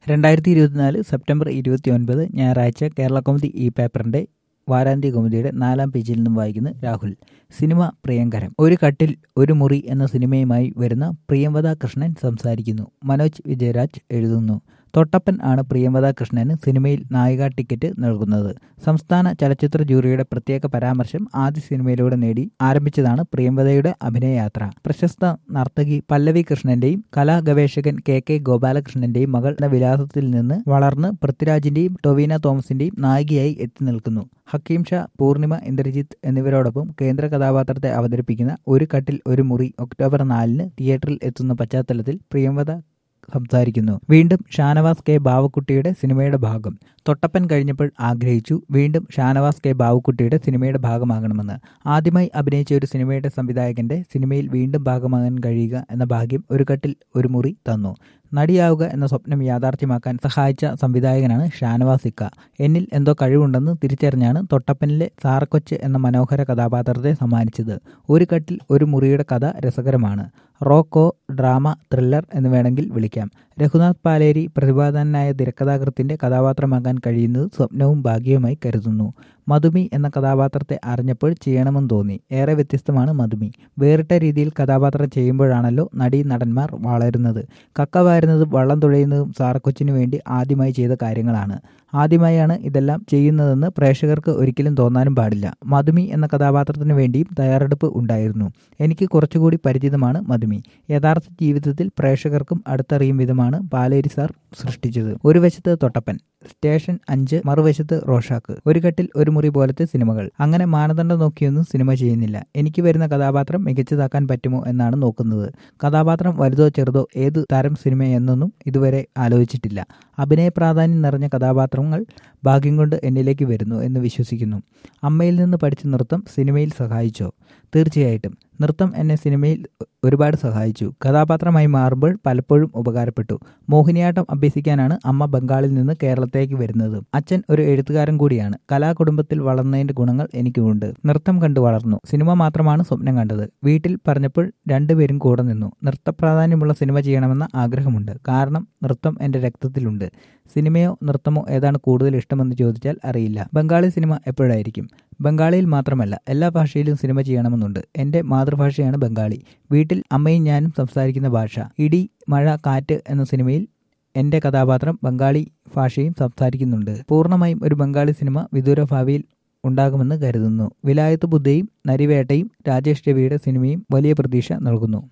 2024 September 29 ഞായറാഴ്ച കേരളകൗമുദി ഈ പേപ്പറിന്റെ വാരാന്ത്യ കൗമുദിയുടെ 4-ാം പേജിൽ നിന്നും വായിക്കുന്ന രാഹുൽ. സിനിമ പ്രിയങ്കരം. ഒരു കട്ടിൽ ഒരു മുറി എന്ന സിനിമയുമായി വരുന്ന പ്രിയംവദ കൃഷ്ണൻ സംസാരിക്കുന്നു. മനോജ് വിജയരാജ് എഴുതുന്നു. തൊട്ടപ്പൻ ആണ് പ്രിയംവദ കൃഷ്ണന് സിനിമയിൽ നായിക ടിക്കറ്റ് നൽകുന്നത്. സംസ്ഥാന ചലച്ചിത്ര ജൂറിയുടെ പ്രത്യേക പരാമർശം ആദ്യ സിനിമയിലൂടെ നേടി ആരംഭിച്ചതാണ് പ്രിയംവദയുടെ അഭിനയയാത്ര. പ്രശസ്ത നർത്തകി പല്ലവി കൃഷ്ണന്റെയും കലാഗവേഷകൻ കെ ഗോപാലകൃഷ്ണന്റെയും മകൾ എന്ന വിലാസത്തിൽ നിന്ന് വളർന്ന് പൃഥ്വിരാജിന്റെയും ടൊവിനോ തോമസിന്റെയും നായികയായി എത്തി നിൽക്കുന്നു. ഹക്കീം ഷാ, പൂർണിമ, ഇന്ദ്രജിത്ത് എന്നിവരോടൊപ്പം കേന്ദ്ര കഥാപാത്രത്തെ അവതരിപ്പിക്കുന്ന ഒരു കട്ടിൽ ഒരു മുറി ഒക്ടോബർ 4-ന് തിയേറ്ററിൽ എത്തുന്ന പശ്ചാത്തലത്തിൽ പ്രിയംവദ സംസാരിക്കുന്നു. വീണ്ടും ഷാനവാസ് കെ ബാവക്കുട്ടിയുടെ സിനിമയുടെ ഭാഗം. തൊട്ടപ്പൻ കഴിഞ്ഞപ്പോൾ ആഗ്രഹിച്ചു വീണ്ടും ഷാനവാസ് കെ ബാവക്കുട്ടിയുടെ സിനിമയുടെ ഭാഗമാകണമെന്ന്. ആദ്യമായി അഭിനയിച്ച ഒരു സിനിമയുടെ സംവിധായകന്റെ സിനിമയിൽ വീണ്ടും ഭാഗമാകാൻ കഴിയുക എന്ന ഭാഗ്യം ഒരു കട്ടിൽ ഒരു മുറി തന്നു. നടിയാവുക എന്ന സ്വപ്നം യാഥാർത്ഥ്യമാക്കാൻ സഹായിച്ച സംവിധായകനാണ് ഷാനവാസ് ഇക്ക. എന്നിൽ എന്തോ കഴിവുണ്ടെന്ന് തിരിച്ചറിഞ്ഞാണ് തൊട്ടപ്പനിലെ സാറക്കൊച്ച് എന്ന മനോഹര കഥാപാത്രത്തെ സമ്മാനിച്ചത്. ഒരു കട്ടിൽ ഒരു മുറിയുടെ കഥ രസകരമാണ്. റോക്കോ, ഡ്രാമ, ത്രില്ലർ എന്ന് വേണമെങ്കിൽ വിളിക്കാം. രഘുനാഥ് പാലേരി പ്രതിഭാധനനായ തിരക്കഥാകൃത്തിന്റെ കഥാപാത്രമാകാൻ കഴിയുന്നത് സ്വപ്നവും ഭാഗ്യവുമായി കരുതുന്നു. മധുമി എന്ന കഥാപാത്രത്തെ അറിഞ്ഞപ്പോൾ ചെയ്യണമെന്ന് തോന്നി. ഏറെ വ്യത്യസ്തമാണ് മധുമി. വേറിട്ട രീതിയിൽ കഥാപാത്രം ചെയ്യുമ്പോഴാണല്ലോ നടീ നടന്മാർ വളരുന്നത്. കക്ക വാരുന്നതും വള്ളം തുഴയുന്നതും സാറക്കൊച്ചിനു വേണ്ടി ആദ്യമായി ചെയ്ത കാര്യങ്ങളാണ്. ആദ്യമായാണ് ഇതെല്ലാം ചെയ്യുന്നതെന്ന് പ്രേക്ഷകർക്ക് ഒരിക്കലും തോന്നാനും പാടില്ല. മധുമി എന്ന കഥാപാത്രത്തിന് വേണ്ടിയും തയ്യാറെടുപ്പ് ഉണ്ടായിരുന്നു. എനിക്ക് കുറച്ചുകൂടി പരിചിതമാണ് മധുമി. യഥാർത്ഥ ജീവിതത്തിൽ പ്രേക്ഷകർക്കും അടുത്തറിയും വിധമാണ് പാലേരി സാർ സൃഷ്ടിച്ചത്. ഒരു വശത്ത് തൊട്ടപ്പൻ, സ്റ്റേഷൻ 5 മറുവശത്ത് റോഷാക്ക്, ഒരു കട്ടിൽ ഒരു മുറി പോലത്തെ സിനിമകൾ. അങ്ങനെ മാനദണ്ഡം നോക്കിയൊന്നും സിനിമ ചെയ്യുന്നില്ല. എനിക്ക് വരുന്ന കഥാപാത്രം മികച്ചതാക്കാൻ പറ്റുമോ എന്നാണ് നോക്കുന്നത്. കഥാപാത്രം വലുതോ ചെറുതോ ഏത് തരം സിനിമ എന്നൊന്നും ഇതുവരെ ആലോചിച്ചിട്ടില്ല. അഭിനയ പ്രാധാന്യം നിറഞ്ഞ കഥാപാത്രങ്ങൾ ഭാഗ്യം കൊണ്ട് എന്നിലേക്ക് വരുന്നു എന്ന് വിശ്വസിക്കുന്നു. അമ്മയിൽ നിന്ന് പഠിച്ച നൃത്തം സിനിമയിൽ സഹായിച്ചോ? തീർച്ചയായിട്ടും. നൃത്തം എന്നെ സിനിമയിൽ ഒരുപാട് സഹായിച്ചു. കഥാപാത്രമായി മാറുമ്പോൾ പലപ്പോഴും ഉപകാരപ്പെട്ടു. മോഹിനിയാട്ടം അഭ്യസിക്കാനാണ് അമ്മ ബംഗാളിൽ നിന്ന് കേരളത്തിലേക്ക് വരുന്നത്. അച്ഛൻ ഒരു എഴുത്തുകാരൻ കൂടിയാണ്. കലാകുടുംബത്തിൽ വളർന്നതിന്റെ ഗുണങ്ങൾ എനിക്കുമുണ്ട്. നൃത്തം കണ്ടു വളർന്നു. സിനിമ മാത്രമാണ് സ്വപ്നം കണ്ടത്. വീട്ടിൽ പറഞ്ഞപ്പോൾ രണ്ടുപേരും കൂടെ നിന്നു. നൃത്തപ്രാധാന്യമുള്ള സിനിമ ചെയ്യണമെന്ന ആഗ്രഹമുണ്ട്. കാരണം നൃത്തം എന്റെ രക്തത്തിലുണ്ട്. സിനിമയോ നൃത്തമോ ഏതാണ് കൂടുതൽ ഇഷ്ടമെന്ന് ചോദിച്ചാൽ അറിയില്ല. ബംഗാളി സിനിമ എപ്പോഴായിരിക്കും? ബംഗാളിയിൽ മാത്രമല്ല, എല്ലാ ഭാഷയിലും സിനിമ ചെയ്യണമെന്നുണ്ട്. എൻ്റെ മാതൃഭാഷയാണ് ബംഗാളി. വീട്ടിൽ അമ്മയും ഞാനും സംസാരിക്കുന്ന ഭാഷ. ഇടി, മഴ, കാറ്റ് എന്ന സിനിമയിൽ എൻ്റെ കഥാപാത്രം ബംഗാളി ഭാഷയും സംസാരിക്കുന്നുണ്ട്. പൂർണ്ണമായും ഒരു ബംഗാളി സിനിമ വിദൂര ഭാവിയിൽ ഉണ്ടാകുമെന്ന് കരുതുന്നു. വിലായത്ത് ബുദ്ധയും നരിവേട്ടയും രാജേഷ് രവിയുടെ സിനിമയും വലിയ പ്രതീക്ഷ നൽകുന്നു.